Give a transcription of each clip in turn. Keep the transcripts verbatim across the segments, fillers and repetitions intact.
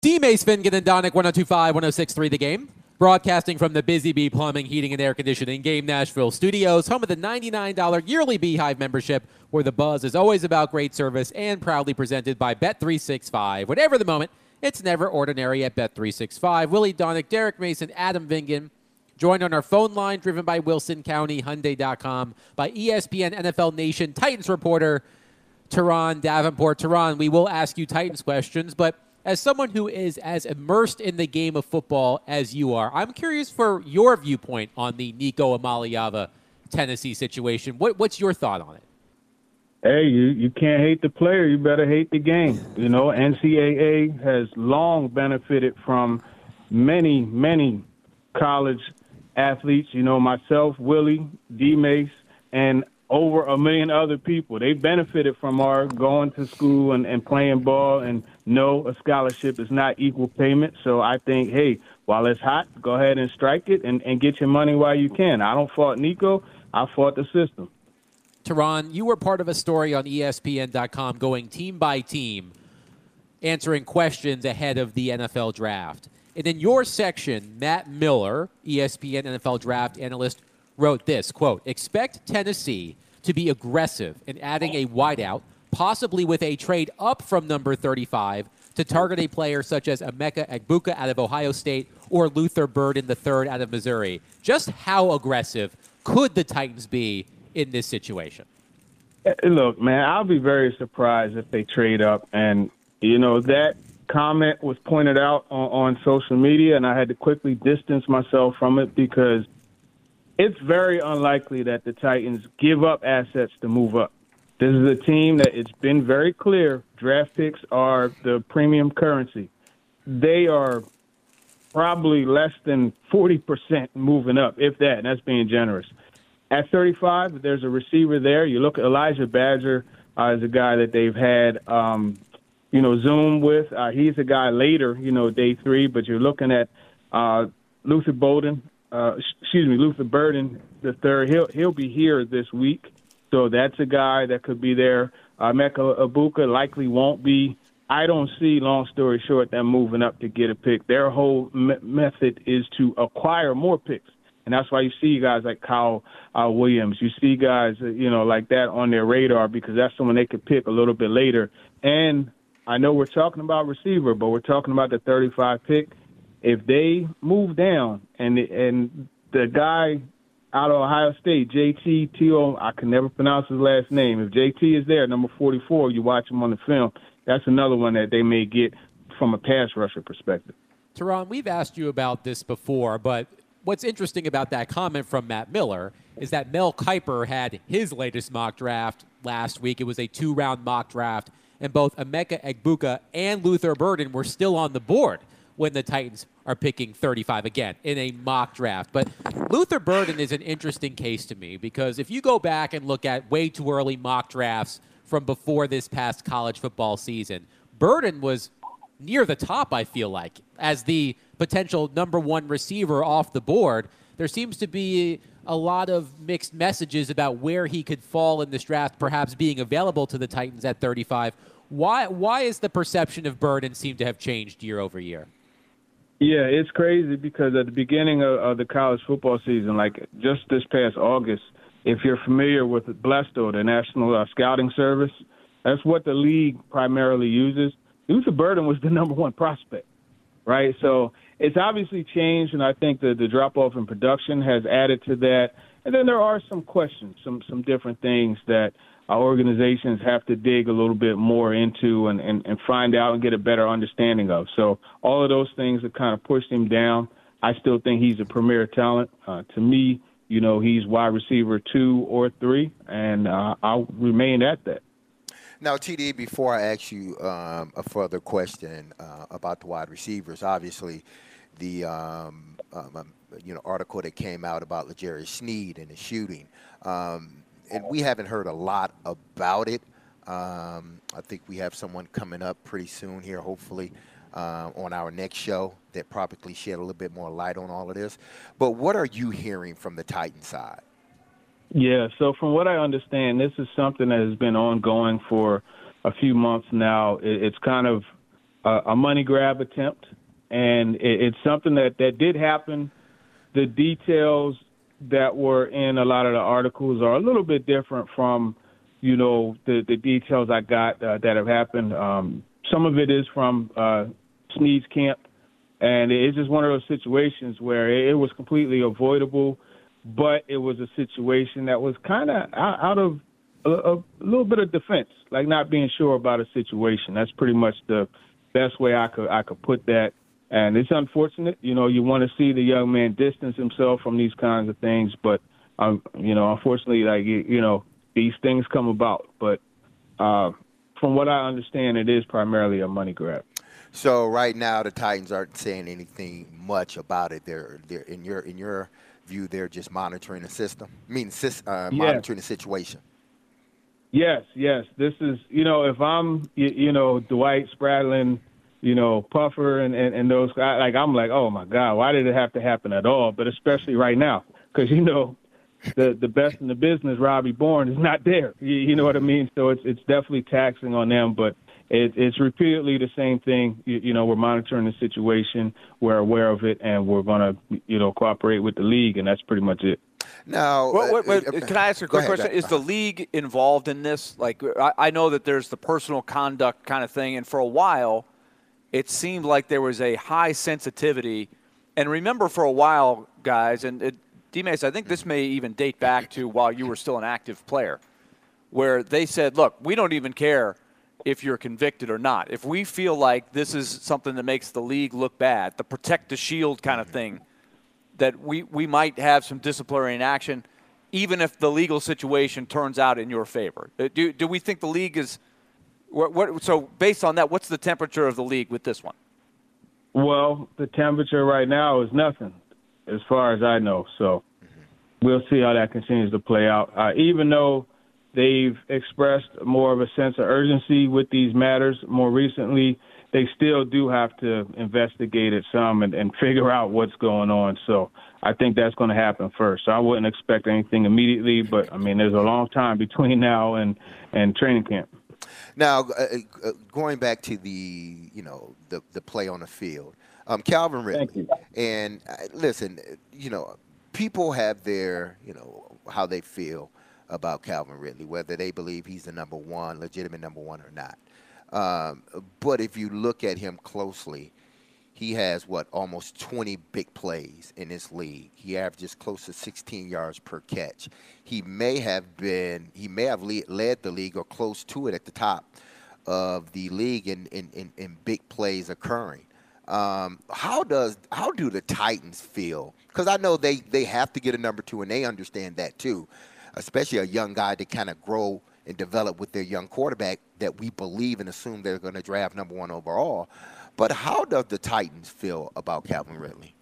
D. Mace Fingan and Donick, one oh two point five, one oh six point three The Game. Broadcasting from the Busy Bee Plumbing, Heating, and Air Conditioning Game Nashville studios, home of the ninety-nine dollars yearly Beehive membership, where the buzz is always about great service and proudly presented by Bet three sixty-five. Whatever the moment, it's never ordinary at Bet three sixty-five. Willie Donick, Derek Mason, Adam Vingan, joined on our phone line, driven by Wilson County Hyundai dot com, by E S P N N F L Nation Titans reporter Teron Davenport. Teron, we will ask you Titans questions, but as someone who is as immersed in the game of football as you are, I'm curious for your viewpoint on the Nico Amaliava Tennessee situation. What, what's your thought on it? Hey, you, you can't hate the player. You better hate the game. You know, N C double A has long benefited from many, many college athletes. You know, myself, Willie, D-Mace, and over a million other people. They benefited from our going to school and, and playing ball, and no, a scholarship is not equal payment. So I think, hey, while it's hot, go ahead and strike it and, and get your money while you can. I don't fault Nico. I fought the system. Teron, you were part of a story on E S P N dot com going team by team, answering questions ahead of the N F L draft. And in your section, Matt Miller, E S P N N F L draft analyst, wrote this, quote, expect Tennessee to be aggressive in adding a wideout, possibly with a trade up from number thirty-five to target a player such as Emeka Egbuka out of Ohio State or Luther Burden the third out of Missouri. Just how aggressive could the Titans be in this situation? Look, man, I'll be very surprised if they trade up. And, you know, that comment was pointed out on, on social media, and I had to quickly distance myself from it because it's very unlikely that the Titans give up assets to move up. This is a team that it's been very clear draft picks are the premium currency. They are probably less than forty percent moving up, if that, and that's being generous. At thirty-five, there's a receiver there. You look at Elijah Badger uh, as a guy that they've had, um, you know, Zoom with. Uh, he's a guy later, you know, day three, but you're looking at uh, Luther Bolden. Uh, excuse me, Luther Burden the third. He'll he'll be here this week, so that's a guy that could be there. Uh, Emeka Egbuka likely won't be. I don't see, long story short, them moving up to get a pick. Their whole me- method is to acquire more picks, and that's why you see guys like Kyle uh, Williams. You see guys, uh, you know, like that on their radar because that's someone they could pick a little bit later. And I know we're talking about receiver, but we're talking about the thirty-five pick. If they move down and and the guy out of Ohio State, J T T-O, I can never pronounce his last name. If J T is there, number forty-four, you watch him on the film, that's another one that they may get from a pass rusher perspective. Teron, we've asked you about this before, but what's interesting about that comment from Matt Miller is that Mel Kiper had his latest mock draft last week. It was a two-round mock draft, and both Emeka Egbuka and Luther Burden were still on the board when the Titans are picking thirty-five again in a mock draft. But Luther Burden is an interesting case to me because if you go back and look at way too early mock drafts from before this past college football season, Burden was near the top, I feel like, as the potential number one receiver off the board. There seems to be a lot of mixed messages about where he could fall in this draft, perhaps being available to the Titans at thirty-five. Why, why is the perception of Burden seem to have changed year over year? Yeah, it's crazy because at the beginning of, of the college football season, like just this past August, if you're familiar with BLESTO, the National uh, Scouting Service, that's what the league primarily uses. Luther Burden was the number one prospect, right? So it's obviously changed, and I think the, the drop-off in production has added to that. And then there are some questions, some some different things that our organizations have to dig a little bit more into and, and, and find out and get a better understanding of. So all of those things have kind of pushed him down. I still think he's a premier talent. Uh, to me, you know, he's wide receiver two or three, and uh, I'll remain at that. Now, T D, before I ask you um, a further question uh, about the wide receivers, obviously the um, um, you know article that came out about L'Jarius Sneed and the shooting, um, and we haven't heard a lot about it. Um, I think we have someone coming up pretty soon here, hopefully, uh, on our next show that probably shed a little bit more light on all of this. But what are you hearing from the Titan side? Yeah, so from what I understand, this is something that has been ongoing for a few months now. It's kind of a, a money grab attempt, and it, it's something that, that did happen. The details that were in a lot of the articles are a little bit different from, you know, the, the details I got uh, that have happened. Um, some of it is from uh, Snead's camp, and it's just one of those situations where it, it was completely avoidable, but it was a situation that was kind of out, out of a, a little bit of defense, like not being sure about a situation. That's pretty much the best way I could I could put that. And it's unfortunate, you know, you want to see the young man distance himself from these kinds of things, but, um, you know, unfortunately, like, you, you know, these things come about. But uh, from what I understand, it is primarily a money grab. So right now, the Titans aren't saying anything much about it. They're, they're in your in your view, they're just monitoring the system. I mean, uh, yes. monitoring the situation. Yes, yes. This is, you know, if I'm, you, you know, Dwight Spradlin, you know, Puffer and, and, and those guys, like, I'm like, oh, my God, why did it have to happen at all? But especially right now, because, you know, the the best in the business, Robbie Bourne, is not there. You, you know what I mean? So it's it's definitely taxing on them. But it, it's repeatedly the same thing. You, you know, we're monitoring the situation. We're aware of it, and we're going to, you know, cooperate with the league, and that's pretty much it. Now, wait, wait, wait, uh, can I ask a quick ahead, question? Is the league involved in this? Like, I, I know that there's the personal conduct kind of thing, and for a while, it seemed like there was a high sensitivity. And remember, for a while, guys, and it, D-Mace, I think this may even date back to while you were still an active player, where they said, look, we don't even care if you're convicted or not. If we feel like this is something that makes the league look bad, the protect the shield kind of thing, that we, we might have some disciplinary action, even if the legal situation turns out in your favor. Do, do we think the league is what, what, – so based on that, what's the temperature of the league with this one? Well, the temperature right now is nothing, as far as I know. So we'll see how that continues to play out. Uh, even though they've expressed more of a sense of urgency with these matters more recently, they still do have to investigate it some and, and figure out what's going on. So I think that's going to happen first. So I wouldn't expect anything immediately, but, I mean, there's a long time between now and, and training camp. Now, uh, uh, going back to the, you know, the, the play on the field, um, Calvin Ridley. And uh, listen, you know, people have their, you know, how they feel about Calvin Ridley, whether they believe he's the number one, legitimate number one or not. Um, but if you look at him closely, he has, what, almost twenty big plays in this league. He averages close to sixteen yards per catch. He may have been, he may have lead, led the league or close to it at the top of the league in, in, in, in big plays occurring. Um, how does, how do the Titans feel? Because I know they, they have to get a number two, and they understand that too, especially a young guy to kind of grow and develop with their young quarterback that we believe and assume they're going to draft number one overall. But how does the Titans feel about Calvin Ridley?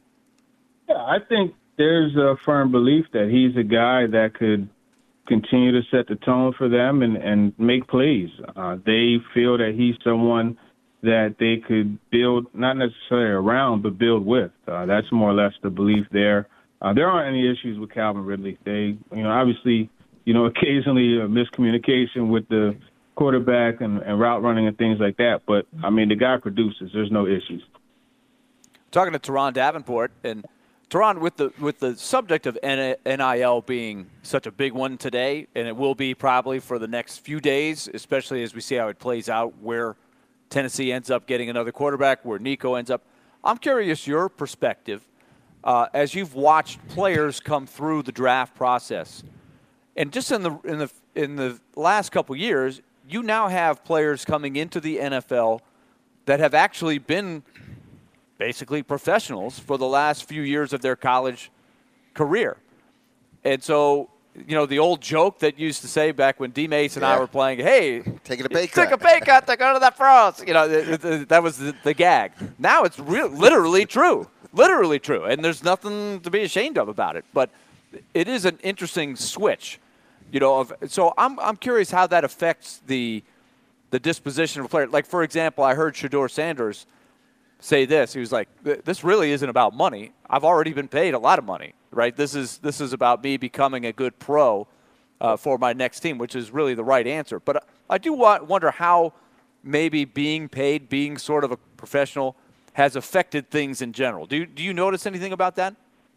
Yeah, I think there's a firm belief that he's a guy that could continue to set the tone for them and, and make plays. Uh, they feel that he's someone that they could build, not necessarily around, but build with. Uh, that's more or less the belief there. Uh, there aren't any issues with Calvin Ridley. They, you know, obviously, you know, occasionally a miscommunication with the quarterback and, and route running and things like that. But, I mean, the guy produces. There's no issues. Talking to Teron Davenport, and Teron, with the with the subject of N I L being such a big one today, and it will be probably for the next few days, especially as we see how it plays out, where Tennessee ends up getting another quarterback, where Nico ends up. I'm curious your perspective uh, as you've watched players come through the draft process, and just in the in the in the last couple years, you now have players coming into the N F L that have actually been basically professionals for the last few years of their college career. And so, you know, the old joke that used to say back when D-Mace and yeah. I were playing, hey, taking a pay cut. Take a pay cut to go to the pros. You know, th- th- that was the, the gag. Now it's real, literally true. Literally true. And there's nothing to be ashamed of about it. But it is an interesting switch. You know, of, so I'm I'm curious how that affects the the disposition of a player. Like, for example, I heard Shedeur Sanders say this. He was like, this really isn't about money. I've already been paid a lot of money, right? This is this is about me becoming a good pro uh, for my next team, which is really the right answer. But I do wa- wonder how maybe being paid, being sort of a professional, has affected things in general. Do you, do you notice anything about that?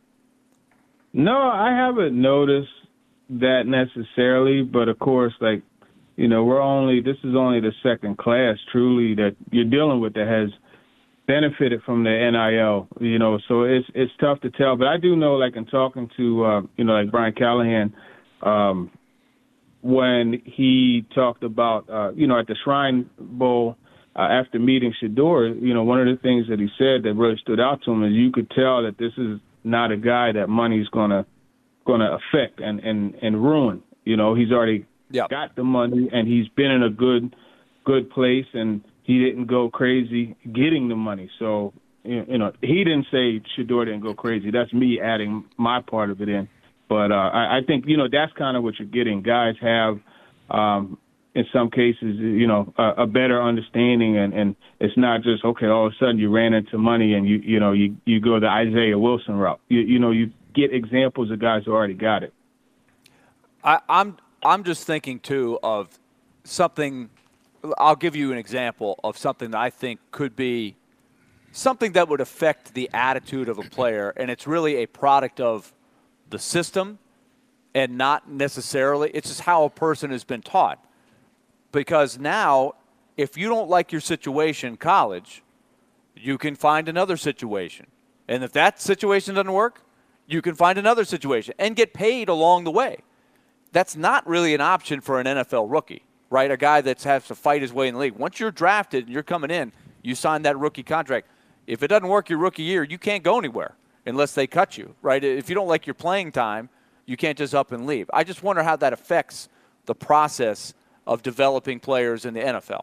No, I haven't noticed that necessarily, but of course, like, you know, we're only, this is only the second class truly that you're dealing with that has benefited from the N I L, you know, so it's it's tough to tell. But I do know, like in talking to, uh, you know, like Brian Callahan, um, when he talked about, uh, you know, at the Shrine Bowl uh, after meeting Shedeur, you know, one of the things that he said that really stood out to him is you could tell that this is not a guy that money's gonna gonna affect and and and ruin. You know, he's already Yep. got the money and he's been in a good good place and he didn't go crazy getting the money. So, you know, he didn't say Shedeur didn't go crazy. That's me adding my part of it in. But uh, I, I think, you know, that's kind of what you're getting. Guys have, um, in some cases, you know, a, a better understanding. And, and it's not just, okay, all of a sudden you ran into money and, you you know, you, you go the Isaiah Wilson route. You, you know, you get examples of guys who already got it. I, I'm I'm just thinking, too, of something. I'll give you an example of something that I think could be something that would affect the attitude of a player, and it's really a product of the system and not necessarily – it's just how a person has been taught. Because now, if you don't like your situation in college, you can find another situation. And if that situation doesn't work, you can find another situation and get paid along the way. That's not really an option for an N F L rookie, right? A guy that has to fight his way in the league. Once you're drafted and you're coming in, you sign that rookie contract. If it doesn't work your rookie year, you can't go anywhere unless they cut you, right? If you don't like your playing time, you can't just up and leave. I just wonder how that affects the process of developing players in the N F L.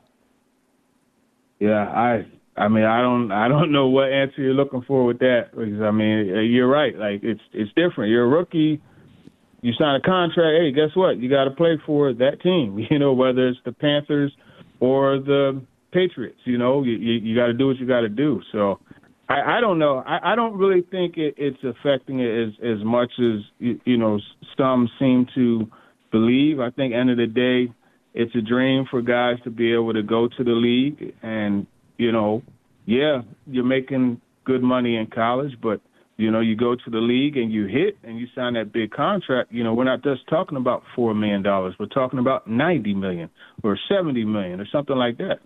Yeah, I I mean, I don't I don't know what answer you're looking for with that because, I mean, you're right. Like, it's it's different. You're a rookie. You sign a contract, hey, guess what? You got to play for that team, you know, whether it's the Panthers or the Patriots, you know, you, you, you got to do what you got to do. So I, I don't know. I, I don't really think it, it's affecting it as, as much as, you, you know, some seem to believe. I think end of the day, it's a dream for guys to be able to go to the league and, you know, yeah, you're making good money in college, but you know, you go to the league and you hit and you sign that big contract. You know, we're not just talking about four million dollars. We're talking about ninety million dollars or seventy million dollars or something like that.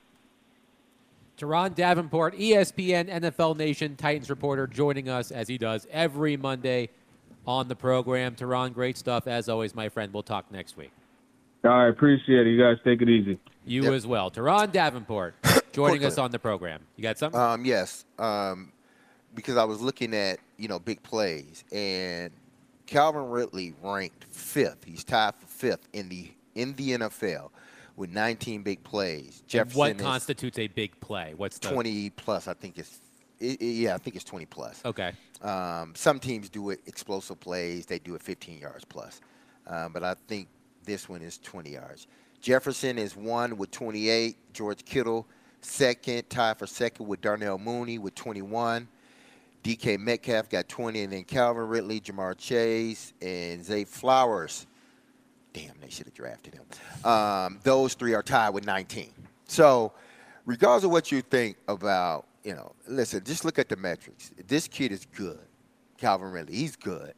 Teron Davenport, E S P N N F L Nation Titans reporter, joining us as he does every Monday on the program. Teron, great stuff as always, my friend. We'll talk next week. All right, appreciate it. You guys take it easy. You Yep. as well. Teron Davenport joining us on the program. You got something? Um, yes, um, because I was looking at, you know, big plays, and Calvin Ridley ranked fifth. He's tied for fifth in the in the N F L with nineteen big plays. And what is constitutes a big play? What's the twenty plus? I think it's it, it- yeah, I think it's twenty plus. Okay. Um, some teams do it explosive plays. They do it fifteen yards plus, um, but I think this one is twenty yards. Jefferson is one with twenty-eight. George Kittle second, tied for second with Darnell Mooney with twenty-one. D K Metcalf got twenty, and then Calvin Ridley, Jamar Chase, and Zay Flowers. Damn, they should have drafted him. Um, those three are tied with nineteen. So, regardless of what you think about, you know, listen, just look at the metrics. This kid is good, Calvin Ridley. He's good,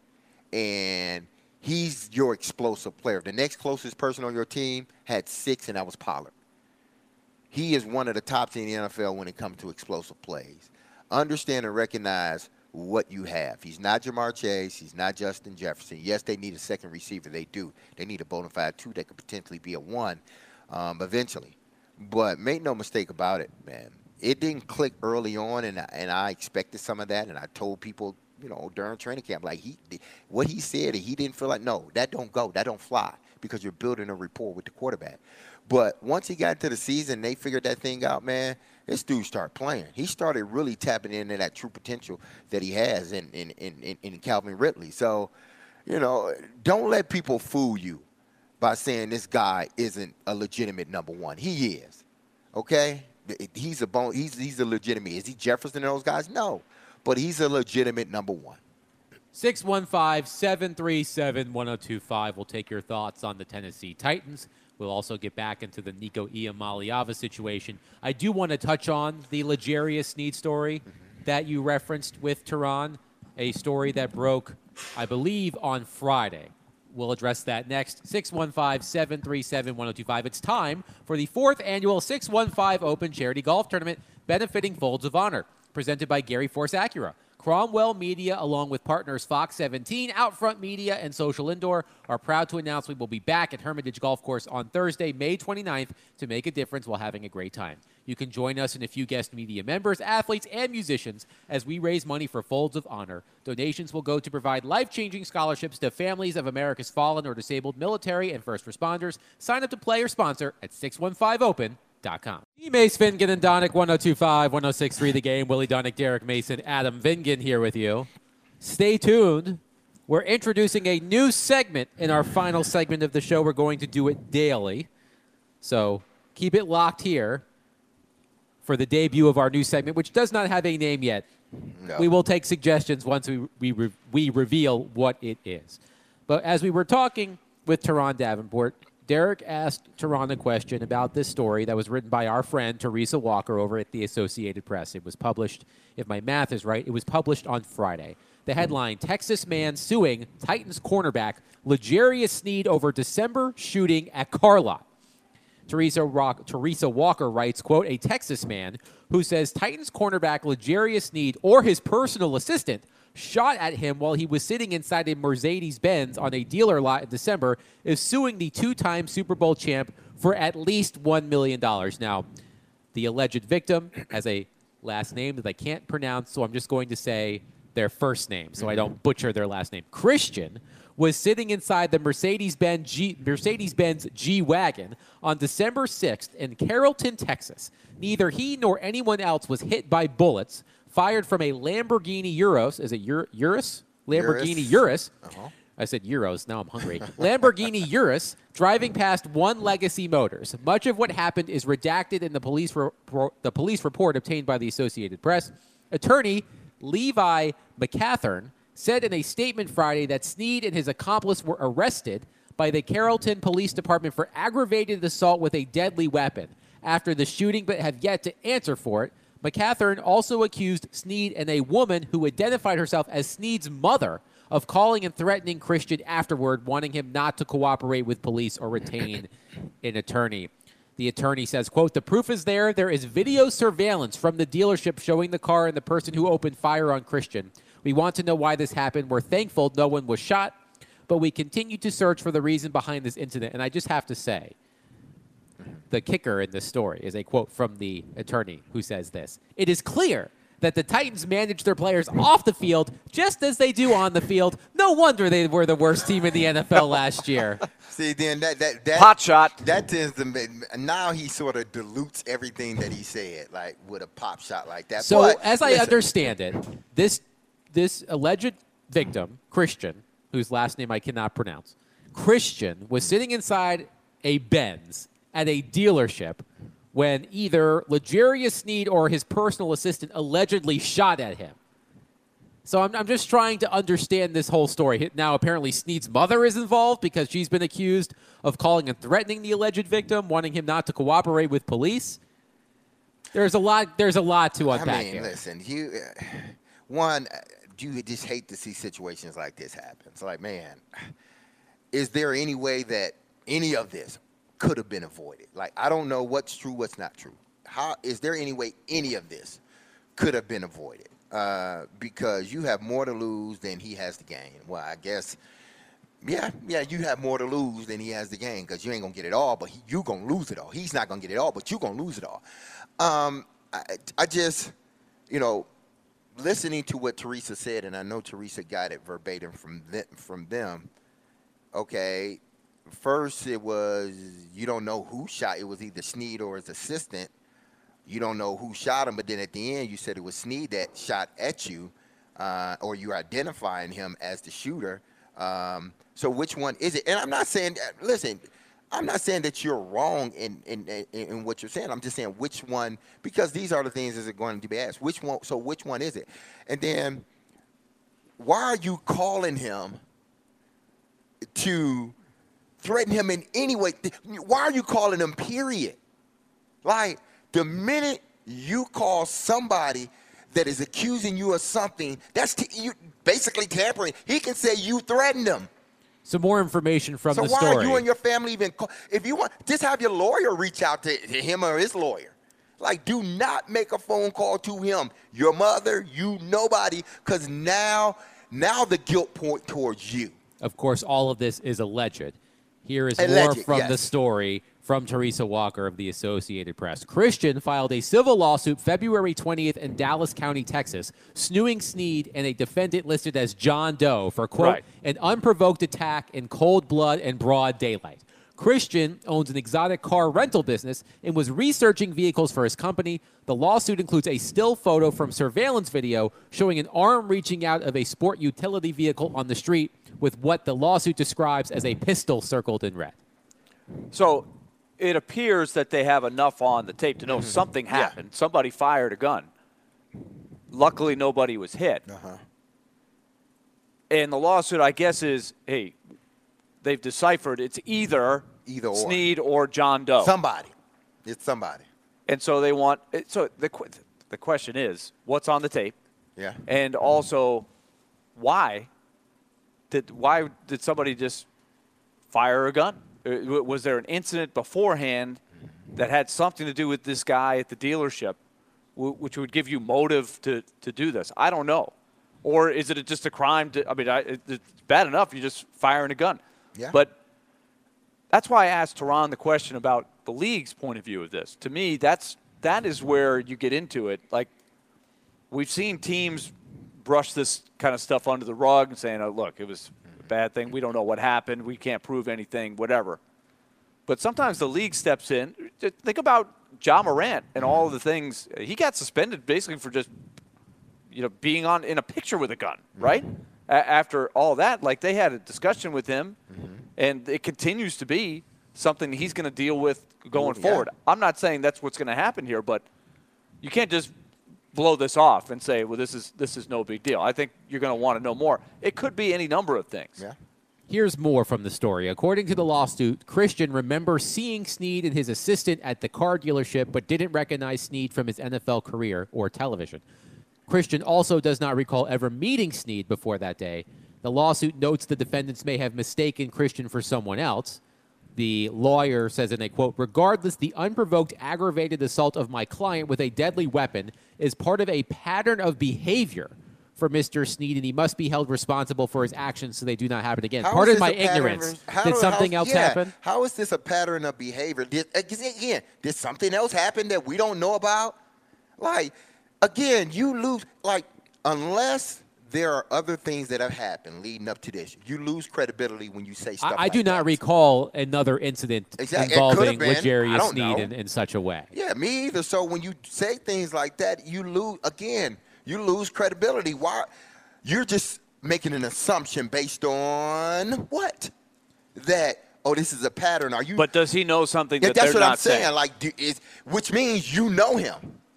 and he's your explosive player. The next closest person on your team had six, and that was Pollard. He is one of the tops in the N F L when it comes to explosive plays. Understand and recognize what you have. He's not Jamar Chase. He's not Justin Jefferson. Yes, they need a second receiver. They do. They need a bona fide two that could potentially be a one um, eventually. But make no mistake about it, man. It didn't click early on, and I, and I expected some of that, and I told people, you know, during training camp, like, he, what he said, he didn't feel like, no, that don't go. That don't fly because you're building a rapport with the quarterback. But once he got into the season, they figured that thing out, man. This dude started playing. He started really tapping into that true potential that he has in, in, in, in Calvin Ridley. So, you know, don't let people fool you by saying this guy isn't a legitimate number one. He is, okay? He's a bone. He's he's a legitimate. Is he Jefferson and those guys? No, but he's a legitimate number one. six one five, seven three seven, one oh two five. We'll take your thoughts on the Tennessee Titans. We'll also get back into the Nico Iamaleava situation. I do want to touch on the L'Jarius Sneed story mm-hmm. that you referenced with Tehran, a story that broke, I believe, on Friday. We'll address that next. six one five, seven three seven, one oh two five. It's time for the fourth annual six one five Open Charity Golf Tournament benefiting Folds of Honor, presented by Gary Force Acura. Cromwell Media, along with partners Fox seventeen, Outfront Media, and Social Indoor, are proud to announce we will be back at Hermitage Golf Course on Thursday, May twenty-ninth, to make a difference while having a great time. You can join us and a few guest media members, athletes, and musicians as we raise money for Folds of Honor. Donations will go to provide life-changing scholarships to families of America's fallen or disabled military and first responders. Sign up to play or sponsor at six one five open dot com. Mace Vingan and Donick, one oh two five, one oh six three The Game. Willie Donick, Derek Mason, Adam Vingan here with you. Stay tuned. We're introducing a new segment in our final segment of the show. We're going to do it daily. So keep it locked here for the debut of our new segment, which does not have a name yet. No. We will take suggestions once we, we, re- we reveal what it is. But as we were talking with Tehran Davenport, Derek asked Tehran a question about this story that was written by our friend Teresa Walker over at the Associated Press. It was published, if my math is right, it was published on Friday. The headline, Texas man suing Titans cornerback L'Jarius Sneed over December shooting at car lot. Teresa, Rock, Teresa Walker writes, quote, a Texas man who says Titans cornerback L'Jarius Sneed or his personal assistant shot at him while he was sitting inside a Mercedes-Benz on a dealer lot in December is suing the two-time Super Bowl champ for at least one million dollars. Now, the alleged victim has a last name that I can't pronounce, so I'm just going to say their first name so I don't butcher their last name. Christian was sitting inside the Mercedes-Benz G- Mercedes-Benz G-Wagon on December sixth in Carrollton, Texas. Neither he nor anyone else was hit by bullets fired from a Lamborghini Urus. Is it Ur- Urus? Lamborghini Urus. Urus. Uh-huh. I said Euros. Now I'm hungry. Lamborghini Urus driving past One Legacy Motors. Much of what happened is redacted in the police, re- the police report obtained by the Associated Press. Attorney Levi McCathern said in a statement Friday that Sneed and his accomplice were arrested by the Carrollton Police Department for aggravated assault with a deadly weapon after the shooting, but have yet to answer for it. McCathern also accused Sneed and a woman who identified herself as Sneed's mother of calling and threatening Christian afterward, wanting him not to cooperate with police or retain an attorney. The attorney says, quote, the proof is there. There is video surveillance from the dealership showing the car and the person who opened fire on Christian. We want to know why this happened. We're thankful no one was shot, but we continue to search for the reason behind this incident. And I just have to say, the kicker in this story is a quote from the attorney who says this. It is clear that the Titans manage their players off the field just as they do on the field. No wonder they were the worst team in the N F L last year. See, then that that that pot shot. That tends to make, now he sort of dilutes everything that he said, like with a pop shot like that. So but, as I listen. understand it, this this alleged victim, Christian, whose last name I cannot pronounce, Christian was sitting inside a Benz at a dealership when either L'Jarius Sneed or his personal assistant allegedly shot at him. So I'm, I'm just trying to understand this whole story. Now, apparently, Sneed's mother is involved because she's been accused of calling and threatening the alleged victim, wanting him not to cooperate with police. There's a lot. There's a lot to unpack I mean, here. listen, you, uh, one, you just hate to see situations like this happen. It's like, man, is there any way that any of this could have been avoided? Like, I don't know what's true, what's not true. How is there any way any of this could have been avoided? Uh, because you have more to lose than he has to gain. Well, I guess, yeah, yeah, you have more to lose than he has to gain because you ain't gonna get it all, but he, you gonna lose it all. He's not gonna get it all, but you gonna lose it all. Um, I, I just, you know, listening to what Teresa said, and I know Teresa got it verbatim from them, from them. Okay. First, it was you don't know who shot. It was either Sneed or his assistant. You don't know who shot him, but then at the end, you said it was Sneed that shot at you, uh, or you're identifying him as the shooter. Um, so which one is it? And I'm not saying, listen, I'm not saying that you're wrong in, in, in, in what you're saying. I'm just saying which one, because these are the things that are going to be asked. Which one? So which one is it? And then why are you calling him to threaten him in any way. Why are you calling him, period? Like, the minute you call somebody that is accusing you of something, that's t- you basically tampering. He can say you threatened him. Some more information from so the story. story. So why are you and your family even call? If you want, just have your lawyer reach out to, to him or his lawyer. Like, do not make a phone call to him, your mother, you, nobody, because now, now the guilt point towards you. Of course, all of this is alleged. Here is Alleged, more from yes. the story from Teresa Walker of the Associated Press. Christian filed a civil lawsuit February twentieth in Dallas County, Texas, suing Snead and a defendant listed as John Doe for, quote, Right. an unprovoked attack in cold blood and broad daylight. Christian owns an exotic car rental business and was researching vehicles for his company. The lawsuit includes a still photo from surveillance video showing an arm reaching out of a sport utility vehicle on the street with what the lawsuit describes as a pistol circled in red. So it appears that they have enough on the tape to know something happened. Yeah. Somebody fired a gun. Luckily, nobody was hit. Uh-huh. And the lawsuit, I guess, is, hey, they've deciphered it's either, either or. Snead or John Doe. Somebody. It's somebody. And so they want – so the the question is, what's on the tape? Yeah. And also, why did why did somebody just fire a gun? Was there an incident beforehand that had something to do with this guy at the dealership, which would give you motive to, to do this? I don't know. Or is it just a crime? To, I mean, I, it's bad enough you're just firing a gun. Yeah. But that's why I asked Teron the question about the league's point of view of this. To me, that's that is where you get into it. Like, we've seen teams brush this kind of stuff under the rug and saying, oh, look, it was a bad thing. We don't know what happened. We can't prove anything, whatever. But sometimes the league steps in. Think about Ja Morant and all of the things. He got suspended basically for just, you know, being on in a picture with a gun, right? Mm-hmm. A- after all that, like, they had a discussion with him, mm-hmm. and it continues to be something he's going to deal with going yeah. forward. I'm not saying that's what's going to happen here, but you can't just blow this off and say, well, this is this is no big deal. I think you're going to want to know more. It could be any number of things. Yeah. Here's more from the story. According to the lawsuit, Christian remembers seeing Snead and his assistant at the car dealership, but didn't recognize Snead from his N F L career or television. Christian also does not recall ever meeting Snead before that day. The lawsuit notes the defendants may have mistaken Christian for someone else. The lawyer says in a quote, regardless, the unprovoked aggravated assault of my client with a deadly weapon is part of a pattern of behavior for Mister Snead, and he must be held responsible for his actions so they do not happen again. How Pardon is my this a pattern ignorance. of- how Did do- something how- else yeah. happen? How is this a pattern of behavior? Did, again, did something else happen that we don't know about? Like, again, you lose, like, unless there are other things that have happened leading up to this, you lose credibility when you say stuff I, I like do not that. recall another incident Exactly. It could involving have been. I L'Jarius don't Snead know. in, in such a way. Yeah, me either. So when you say things like that, you lose, again, you lose credibility. Why? You're just making an assumption based on what? That, oh, this is a pattern. Are you? But does he know something Yeah, that that's they're what not I'm saying. saying? Like, do, is, which means you know him.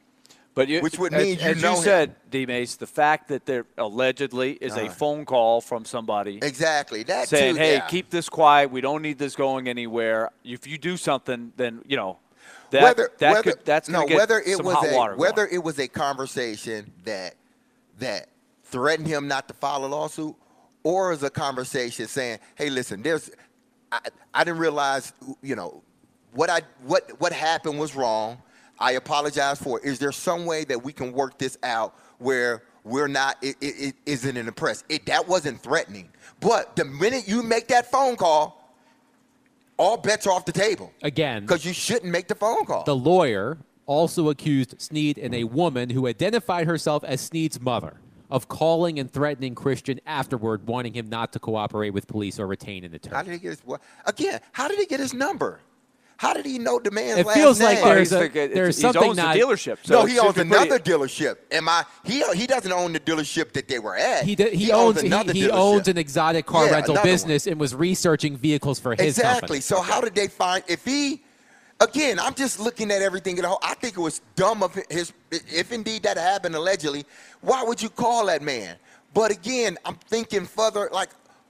But you, Which would as- mean you as know you him. said, D-Mace, the fact that there allegedly is a Uh-huh. phone call from somebody Exactly. That saying, too, hey, yeah. keep this quiet. We don't need this going anywhere. If you do something, then, you know, that, whether, that whether, could, that's no, going to get whether it some was hot a, water whether going. it was a conversation that that threatened him not to file a lawsuit, or is a conversation saying, hey, listen, there's, I, I didn't realize, you know, what I what what happened was wrong. I apologize for it. Is there some way that we can work this out where we're not, it, it, it isn't in the press? It, that wasn't threatening. But the minute you make that phone call, all bets are off the table. Again, Because you shouldn't make the phone call. the lawyer also accused Snead and a woman who identified herself as Snead's mother of calling and threatening Christian afterward, wanting him not to cooperate with police or retain an How attorney. did he get his, what? Again, how did he get his number? How did he know the man's It last feels name? like there's Well, a, he's the- there's he something owns not. the dealership. So no, it he should owns be another pretty- dealership. Am I? He he doesn't own the dealership that they were at. He, d- he, owns he, another he dealership. owns an exotic car Yeah, rental another business and was researching vehicles for his exactly. company. So how did they find? If he, again, I'm just looking at everything. At all. I think it was dumb of his. If indeed that happened allegedly, why would you call that man? But again, I'm thinking further. Like,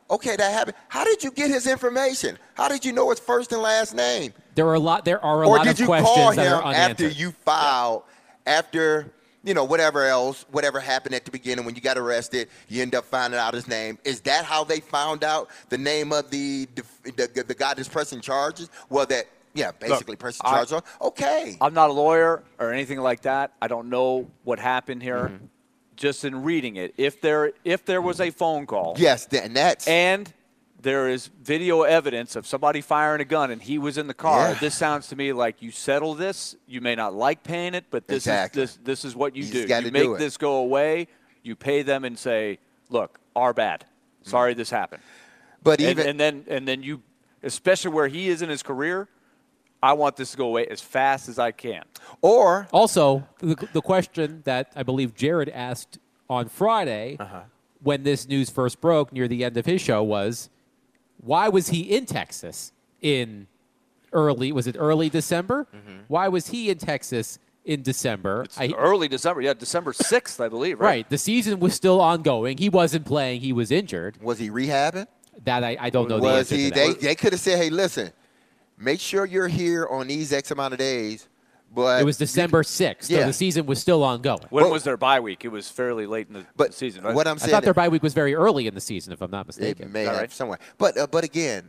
Okay, that happened. How did you get his information? How did you know his first and last name? There are a lot. There are a Or lot did of you questions call that are him unanswered. after you filed, after, you know, whatever else, whatever happened at the beginning when you got arrested, you end up finding out his name? Is that how they found out the name of the the, the, the guy that's pressing charges? Well, that, yeah, basically Look, pressing I- charges. Okay. I'm not a lawyer or anything like that. I don't know what happened here. Mm-hmm. Just in reading it, if there if there was a phone call, Yes, then that's and there is video evidence of somebody firing a gun and he was in the car, Yeah. this sounds to me like you settle this. You may not like paying it, but this Exactly. is this this is what you You do. just gotta You do make it. this go away. You pay them and say, "Look, our bad. Sorry this happened." but And, even and then and then you, especially where he is in his career, I want this to go away as fast as I can. or Also, the, the question that I believe Jared asked on Friday Uh-huh. when this news first broke near the end of his show was, why was he in Texas in early, was it early December? Mm-hmm. Why was he in Texas in December? It's I- early December, yeah, December sixth, I believe, right? right. The season was still ongoing. He wasn't playing. He was injured. was he rehabbing? That I, I don't know the Was answer he? to They that. they could have said, "Hey, listen, make sure you're here on these X amount of days." But It was December sixth, so Yeah. the season was still ongoing. When Well- was their bye week? It was fairly late in the But season, right? what I'm I saying, thought their bye week was very early in the season, if I'm not it mistaken. may All have right. somewhere. But uh, but again,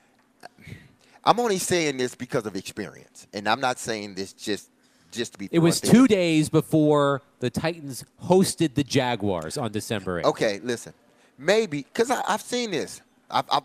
I'm only saying this because of experience, and I'm not saying this just just to be. It was throwing two things- days before the Titans hosted the Jaguars on December eighth. Okay, listen, maybe because I've seen this. I've, I've,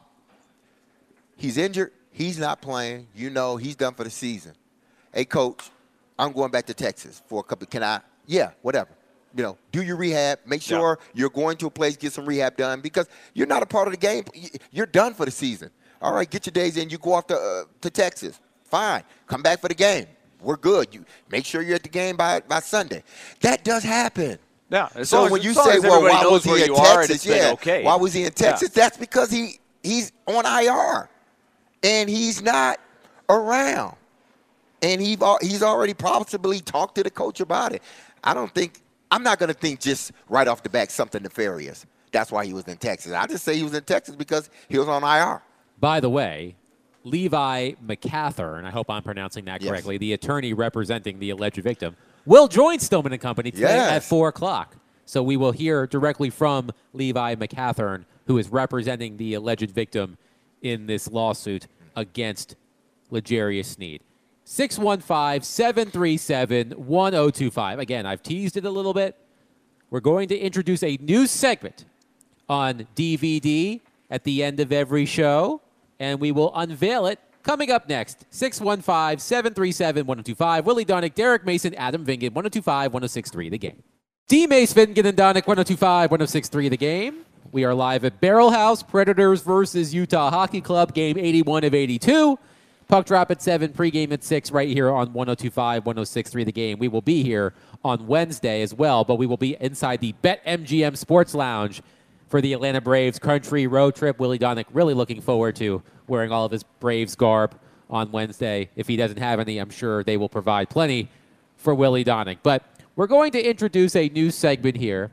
he's injured. He's not playing. You know, he's done for the season. Hey, coach, I'm going back to Texas for a couple. Can I? Yeah, whatever. You know, do your rehab. Make sure you're going to a place, get some rehab done because you're not a part of the game. You're done for the season. All right, get your days in. You go off to uh, to Texas. Fine. Come back for the game. We're good. You make sure you're at the game by by Sunday. That does happen. Yeah. As So long as- when you as long say, as well, everybody why knows was he where in you are and Texas? it's been Yeah. okay. Why was he in Yeah. Texas? That's because he he's on I R and he's not around. And he he's already possibly talked to the coach about it. I don't think I'm not going to think just right off the bat something nefarious. That's why he was in Texas. I just say he was in Texas because he was on I R. By the way, Levi McCathern, and I hope I'm pronouncing that Yes. correctly, the attorney representing the alleged victim, will join Stillman and Company today Yes. at four o'clock. So we will hear directly from Levi McCathern, who is representing the alleged victim in this lawsuit against L'Jarius Sneed. six one five, seven three seven, one zero two five. Again, I've teased it a little bit. We're going to introduce a new segment on D V D at the end of every show, and we will unveil it coming up next. six one five, seven three seven, one zero two five. Willie Donick, Derek Mason, Adam Vingan, one zero two five, one zero six three, The Game. D. Mace, Vingan, and Donick, one zero two five, one zero six three, The Game. We are live at Barrel House, Predators versus Utah Hockey Club, game eighty-one of eighty-two. Puck drop at seven, pregame at six, right here on one zero two five, one zero six three, The Game. We will be here on Wednesday as well, but we will be inside the BetMGM Sports Lounge for the Atlanta Braves country road trip. Willie Donick really looking forward to wearing all of his Braves garb on Wednesday. If he doesn't have any, I'm sure they will provide plenty for Willie Donick. But we're going to introduce a new segment here.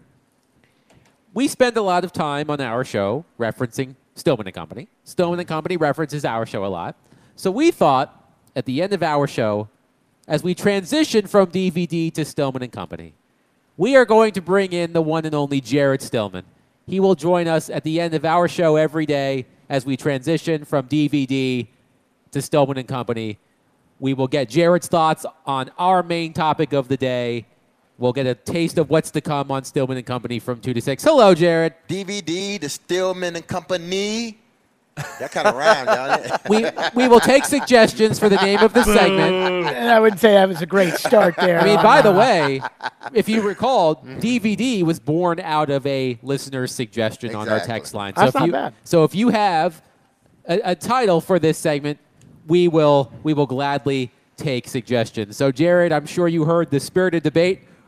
We spend a lot of time on our show referencing Stillman and Company. Stillman and Company references our show a lot. So we thought at the end of our show, as we transition from D V D to Stillman and Company, we are going to bring in the one and only Jared Stillman. He will join us at the end of our show every day as we transition from D V D to Stillman and Company. We will get Jared's thoughts on our main topic of the day. We'll get a taste of what's to come on Stillman and Company from two to six. Hello, Jared. D V D, the Stillman and Company. That kind of rhymed, don't it? We we will take suggestions for the name of the segment. And I would say that was a great start there. I mean, on, by the uh, way, if you recall, D V D was born out of a listener's suggestion on our Exactly. text line. That's if not you, bad. So if you have a, a title for this segment, we will we will gladly take suggestions. So, Jared, I'm sure you heard the spirited debate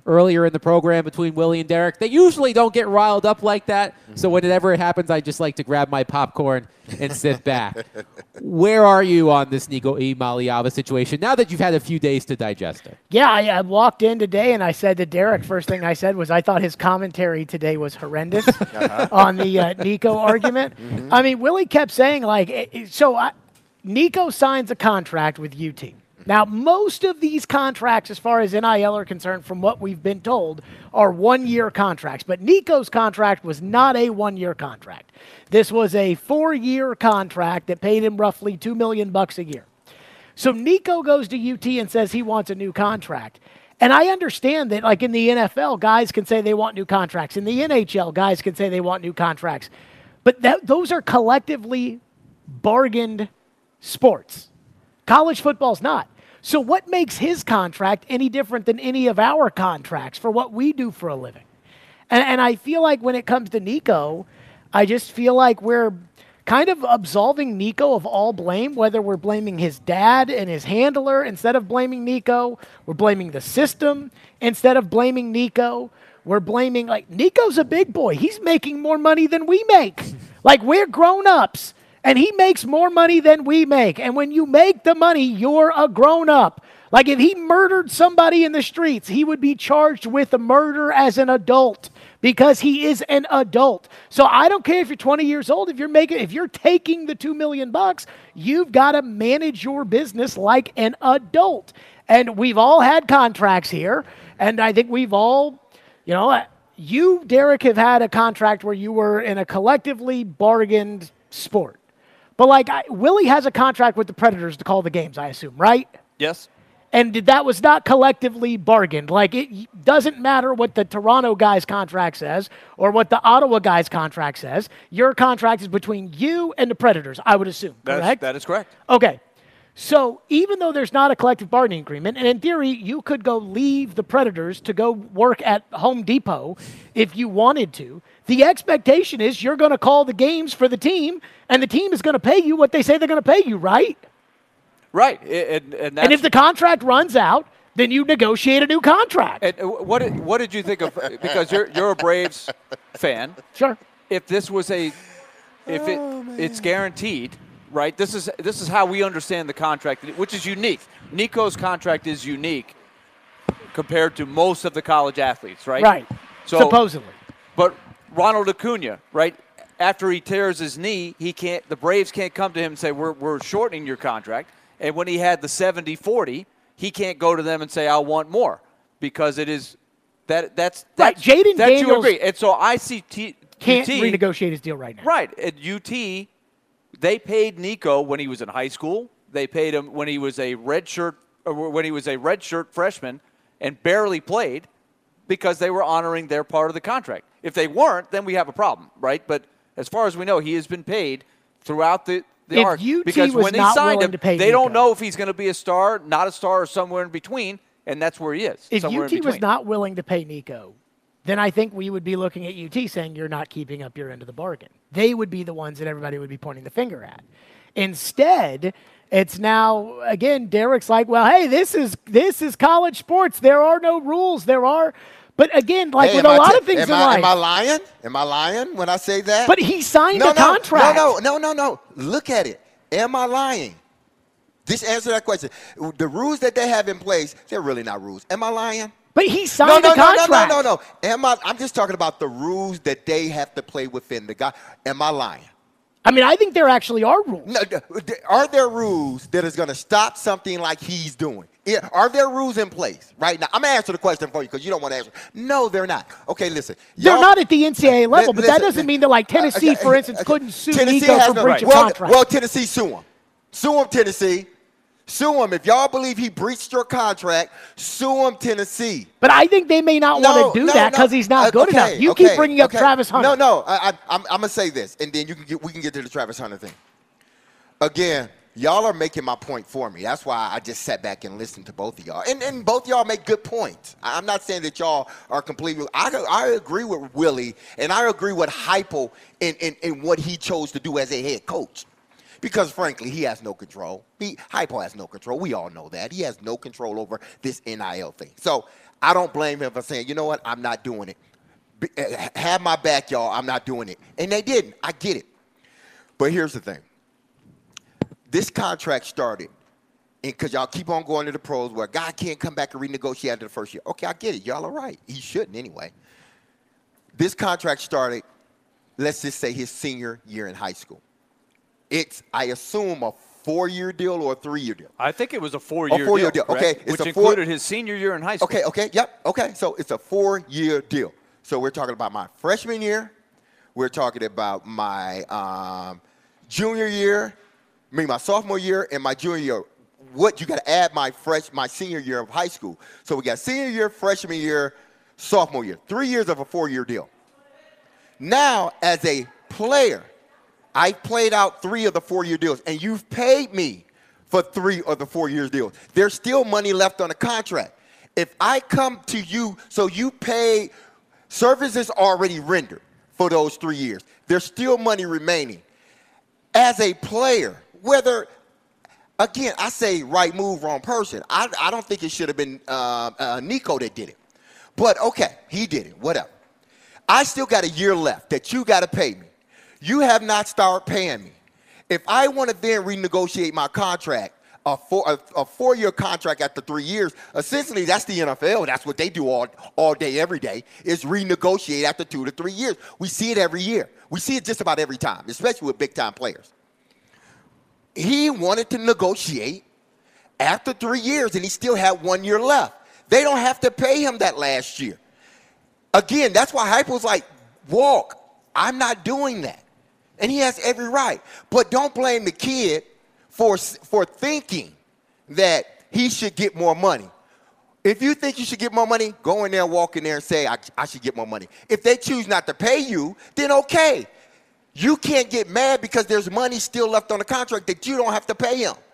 earlier in the program between Willie and Derek. They usually don't get riled up like that. So whenever it happens, I just like to grab my popcorn and sit back. Where are you on this Nico Iamaleava situation now that you've had a few days to digest it? Yeah, I, I walked in today and I said to Derek, first thing I said was I thought his commentary today was horrendous uh-huh. on the uh, Nico argument. Mm-hmm. I mean, Willie kept saying, like, it, it, so I, Nico signs a contract with U T. Now, most of these contracts, as far as N I L are concerned, from what we've been told, are one-year contracts. But Nico's contract was not a one-year contract. This was a four-year contract that paid him roughly two million dollars bucks a year. So Nico goes to U T and says he wants a new contract. And I understand that, like in the N F L, guys can say they want new contracts. In the N H L, guys can say they want new contracts. But that, those are collectively bargained sports. College football's not. So what makes his contract any different than any of our contracts for what we do for a living? And, and I feel like when it comes to Nico, I just feel like we're kind of absolving Nico of all blame, whether we're blaming his dad and his handler instead of blaming Nico. We're blaming the system instead of blaming Nico. We're blaming, like, Nico's a big boy. He's making more money than we make. Like, we're grown-ups. And he makes more money than we make. And when you make the money, you're a grown-up. Like if he murdered somebody in the streets, he would be charged with a murder as an adult because he is an adult. So I don't care if you're twenty years old, if you're making, if you're taking the two million bucks, you've got to manage your business like an adult. And we've all had contracts here. And I think we've all, you know, you, Derek, have had a contract where you were in a collectively bargained sport. But, like, I, Willie has a contract with the Predators to call the games, I assume, right? Yes. And that was not collectively bargained. Like, it doesn't matter what the Toronto guy's contract says or what the Ottawa guy's contract says. Your contract is between you and the Predators, I would assume, That's, correct? That is correct. Okay. So even though there's not a collective bargaining agreement, and in theory, you could go leave the Predators to go work at Home Depot if you wanted to, the expectation is you're going to call the games for the team, and the team is going to pay you what they say they're going to pay you, right? Right. And, and, and if the contract runs out, then you negotiate a new contract. And what did, what did you think of, because you're, you're a Braves fan. Sure. If this was a, if it, oh, it's guaranteed, right? This is this is how we understand the contract, which is unique. Nico's contract is unique compared to most of the college athletes, right? Right. So, supposedly. But Ronald Acuna, right? After he tears his knee, he can't. The Braves can't come to him and say we're we're shortening your contract. And when he had the seventy forty, he can't go to them and say I want more because it is that that's right. That's, Jaden that Daniels you agree. And so I see T, can't U T, renegotiate his deal right now. Right. At U T, they paid Nico when he was in high school. They paid him when he was a redshirt or when he was a redshirt freshman and barely played because they were honoring their part of the contract. If they weren't, then we have a problem, right? But as far as we know, he has been paid throughout the, the if arc. U T because was when they not signed willing him, to pay they Nico. don't know if he's going to be a star, not a star, or somewhere in between, and that's where he is. If U U T was not willing to pay Nico, then I think we would be looking at U T saying you're not keeping up your end of the bargain. They would be the ones that everybody would be pointing the finger at. Instead, it's now, again, Derek's like, well, hey, this is this is college sports. There are no rules. There are, but again, like hey, with a I lot t- of things am in I, life. Am I lying? Am I lying when I say that? But he signed no, a no, contract. No, no, no, no, no. Look at it. Am I lying? Just answer that question. The rules that they have in place, they're really not rules. Am I lying? But he signed no, no, a contract. No, no, no, no, no. Am I? I'm just talking about the rules that they have to play within. The guy. Am I lying? I mean, I think there actually are rules. No, are there rules that is going to stop something like he's doing? Yeah, are there rules in place right now? I'm going to answer the question for you because you don't want to answer. No, they're not. Okay, listen. They're not at the N C double A level, li- but listen, that doesn't mean that, like, Tennessee, uh, okay, for instance, okay. couldn't sue Tennessee Nico has for no- breach of well, contract. Well, Tennessee, sue him. Sue him, Tennessee. Sue him. If y'all believe he breached your contract, sue him, Tennessee. But I think they may not No, want to do no, that because no. he's not Uh, good okay, enough. You okay, keep bringing up okay. Travis Hunter. No, no. I, I, I'm, I'm going to say this, and then you can get, we can get to the Travis Hunter thing. Again, y'all are making my point for me. That's why I just sat back and listened to both of y'all. And, and both y'all make good points. I'm not saying that y'all are completely – I I agree with Willie, and I agree with Heupel in, in, in what he chose to do as a head coach. Because, frankly, he has no control. He, Heupel has no control. We all know that. He has no control over this N I L thing. So I don't blame him for saying, you know what, I'm not doing it. Be, uh, have my back, y'all. I'm not doing it. And they didn't. I get it. But here's the thing. This contract started, and because y'all keep on going to the pros where a guy can't come back and renegotiate after the first year. Okay, I get it. Y'all are right. He shouldn't anyway. This contract started, let's just say, his senior year in high school. It's, I assume, a four-year deal or a three-year deal. I think it was a four-year, a four-year deal. deal Okay, which it's a included four, his senior year in high school. Okay, okay, yep, okay. So it's a four-year deal. So we're talking about my freshman year. We're talking about my um, junior year, I mean my sophomore year, and my junior year. What you got to add my fresh, my senior year of high school. So we got senior year, freshman year, sophomore year. Three years of a four-year deal. Now, as a player, I played out three of the four-year deals, and you've paid me for three of the four-year deals. There's still money left on the contract. If I come to you, so you pay services already rendered for those three years. There's still money remaining. As a player, whether, again, I say right move, wrong person. I, I don't think it should have been uh, uh, Nico that did it. But, okay, he did it, whatever. I still got a year left that you got to pay me. You have not started paying me. If I want to then renegotiate my contract, a, four, a, a four-year contract after three years, essentially that's the N F L. That's what they do all, all day, every day, is renegotiate after two to three years. We see it every year. We see it just about every time, especially with big-time players. He wanted to negotiate after three years, and he still had one year left. They don't have to pay him that last year. Again, that's why Hype was like, walk. I'm not doing that. And he has every right. But don't blame the kid for, for thinking that he should get more money. If you think you should get more money, go in there, walk in there and say, I, I should get more money. If they choose not to pay you, then okay. You can't get mad because there's money still left on the contract that you don't have to pay him.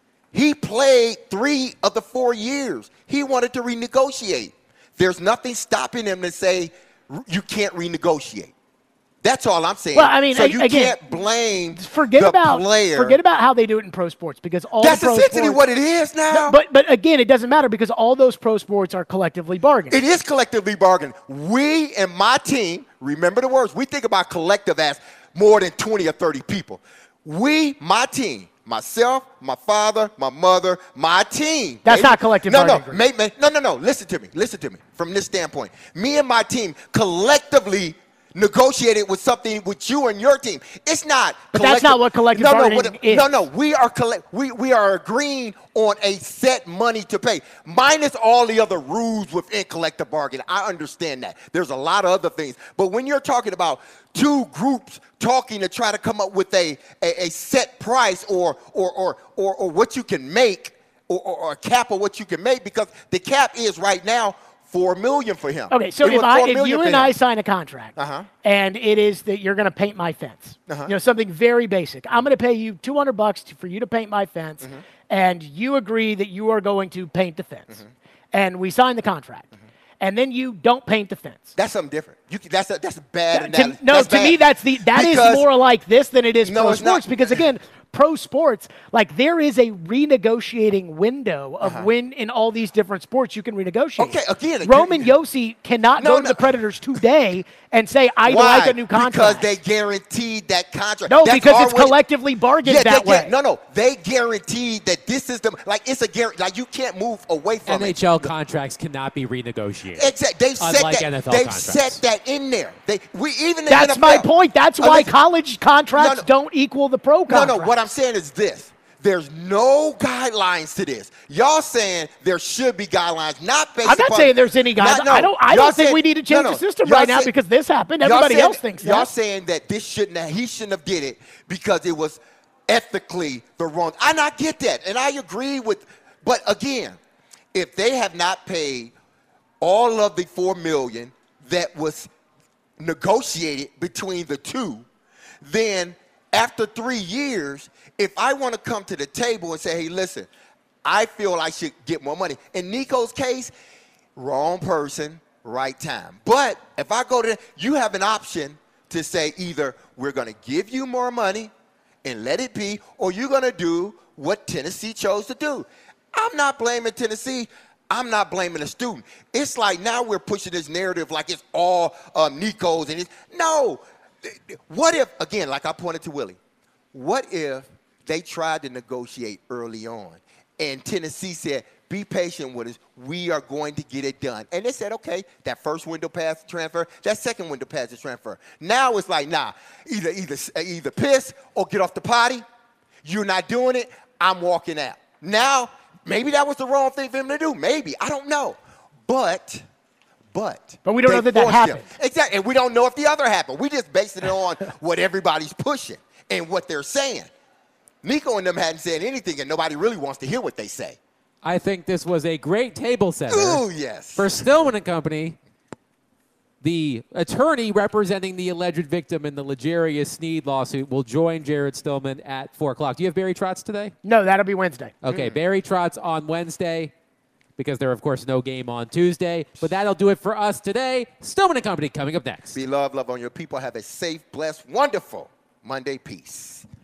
He played three of the four years. He wanted to renegotiate. There's nothing stopping him to say you can't renegotiate. That's all I'm saying. Well, I mean, so you again, can't blame forget the about, player. Forget about how they do it in pro sports because all That's the pro essentially sports, what it is now. No, but but again, it doesn't matter because all those pro sports are collectively bargained. It is collectively bargained. We and my team, remember the words, we think about collective as more than twenty or thirty people. We, my team, myself, my father, my mother, my team. That's maybe, not collective no, bargaining. No, maybe, no, no, no. Listen to me. Listen to me. From this standpoint, me and my team collectively negotiated with something with you and your team. It's not. But that's not what collective no, bargaining no, what, is. No, no. We are collect. We we are agreeing on a set money to pay, minus all the other rules within collective bargaining. I understand that. There's a lot of other things, but when you're talking about two groups talking to try to come up with a a, a set price or or or or, or what you can make or, or, or a cap of what you can make, because the cap is right now Four million for him. Okay, so it if I, if you and I him. sign a contract, uh-huh. and it is that you're going to paint my fence, uh-huh. you know, something very basic. I'm going to pay you two hundred bucks to, for you to paint my fence, mm-hmm. and you agree that you are going to paint the fence, mm-hmm. and we sign the contract, mm-hmm. and then you don't paint the fence. That's something different. You can, that's a, that's a bad to, analogy. No, that's to bad. me that's the that because, is more like this than it is no, pro it's sports not. because again. Pro sports, like there is a renegotiating window of uh-huh. when in all these different sports you can renegotiate. Okay, again, Roman again, Yossi cannot no, go to no. the Predators today and say, I'd Why? like a new contract. Because they guaranteed that contract. No, That's because it's already, collectively bargained yeah, that they, way. No, no, they guaranteed that this is the, like it's a guarantee, like you can't move away from N H L it. contracts cannot be renegotiated. Exactly. They've Unlike set that, N F L they've contracts. set that in there. They, we, even the That's N F L, my point. That's why listen, college contracts no, no, don't equal the pro contracts. No, no, what I'm saying is this. There's no guidelines to this. Y'all saying there should be guidelines, not based I'm not upon, saying there's any guidelines. no, I don't. I don't think saying, we need to change no, no, the system y'all right now say, because this happened. Everybody saying, else thinks that. Y'all saying that this shouldn't have, he shouldn't have did it because it was ethically the wrong. And I get that, and I agree with. But again, if they have not paid all of the four million that was negotiated between the two, then after three years, if I want to come to the table and say, hey, listen, I feel I should get more money. In Nico's case, wrong person, right time. But if I go to, you have an option to say either we're going to give you more money and let it be, or you're going to do what Tennessee chose to do. I'm not blaming Tennessee. I'm not blaming the student. It's like now we're pushing this narrative like it's all um, Nico's. And it's, no. What if, again, like I pointed to Willie, what if they tried to negotiate early on and Tennessee said, be patient with us. We are going to get it done. And they said, okay, that first window pass the transfer, that second window pass the transfer. Now it's like, nah, either, either, either piss or get off the potty. You're not doing it. I'm walking out. Now, maybe that was the wrong thing for him to do. Maybe. I don't know. But, but. But we don't know that that happened. Him. Exactly. And we don't know if the other happened. We just basing it on what everybody's pushing and what they're saying. Nico and them hadn't said anything, and nobody really wants to hear what they say. I think this was a great table setter. Ooh, yes. For Stillman and Company, the attorney representing the alleged victim in the L'Jarius Sneed lawsuit will join Jared Stillman at four o'clock. Do you have Barry Trotz today? No, that'll be Wednesday. Okay, mm. Barry Trotz on Wednesday because there, of course, no game on Tuesday. But that'll do it for us today. Stillman and Company coming up next. Be love, love on your people. Have a safe, blessed, wonderful Monday. Peace.